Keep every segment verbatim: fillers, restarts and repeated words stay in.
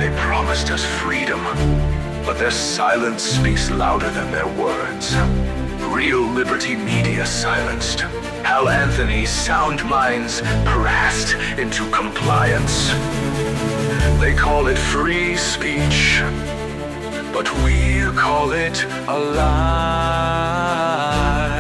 They promised us freedom, but their silence speaks louder than their words. Real Liberty Media silenced. Hal Anthony's sound minds harassed into compliance. They call it free speech, but we call it a lie.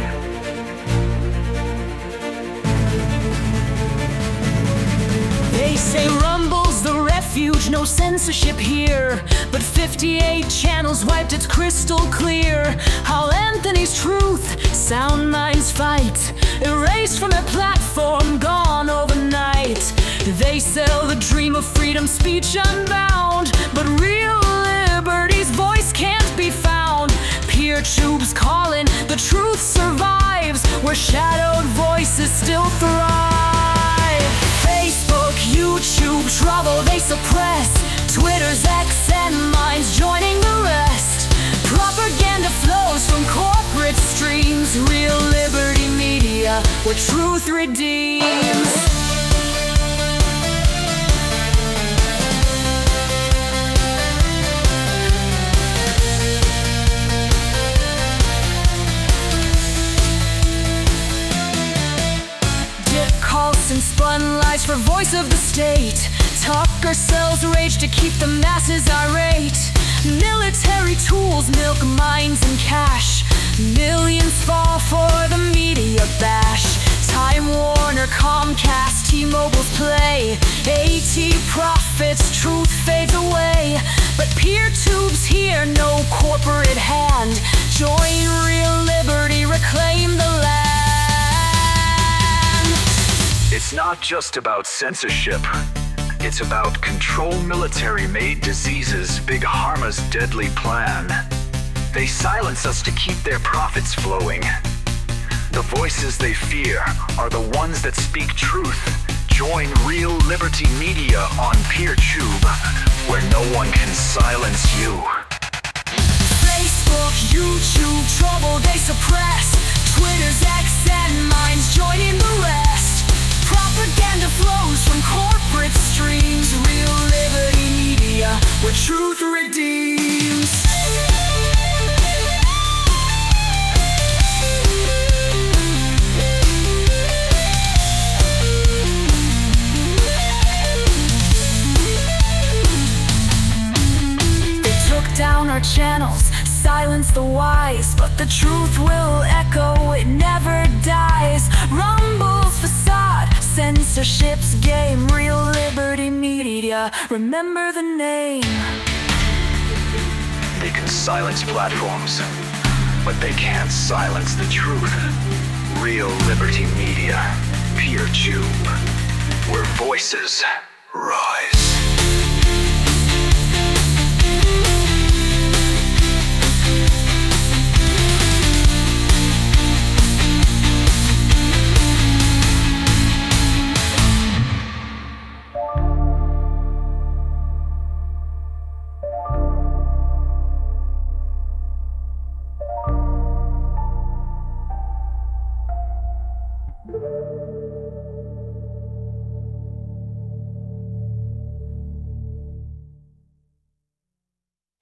They say Rumble's the refuge, no censorship here, but fifty-eight channels wiped it crystal clear. Hal Anthony's truth, sound minds fight, erased from their platform, gone overnight. They sell the dream of freedom, speech unbound, but real liberty's voice can't be found. PeerTube's calling, the truth survives, where shadowed voices still thrive. Facebook, YouTube, trouble they suppress. Twitter's X and Minds joining the rest. Propaganda flows from corporate streams. Real Liberty Media, where truth redeems. And spun lies for voice of the state. Tucker sells rage to keep the masses irate. Military tools milk minds and cash. Millions fall for the media bash. Time Warner, Comcast, T-Mobile's play. AT profits, truth fades away. But PeerTube's here, no corporate hand. Join Real Liberty, reclaim the land. It's not just about censorship. It's about control military-made diseases, Big Pharma's deadly plan. They silence us to keep their profits flowing. The voices they fear are the ones that speak truth. Join Real Liberty Media on PeerTube, where no one can silence you. Facebook, YouTube, trouble they suppress. Twitter's X and Minds joining the rest. Propaganda flows from corporate streams. Real Liberty Media, where truth redeems. They took down our channels, silenced the wise, but the truth will echo, it never dies. Rumble's facade, censorship's game. Real Liberty Media, remember the name. They can silence platforms, but they can't silence the truth. Real Liberty Media, PeerTube, where voices rise.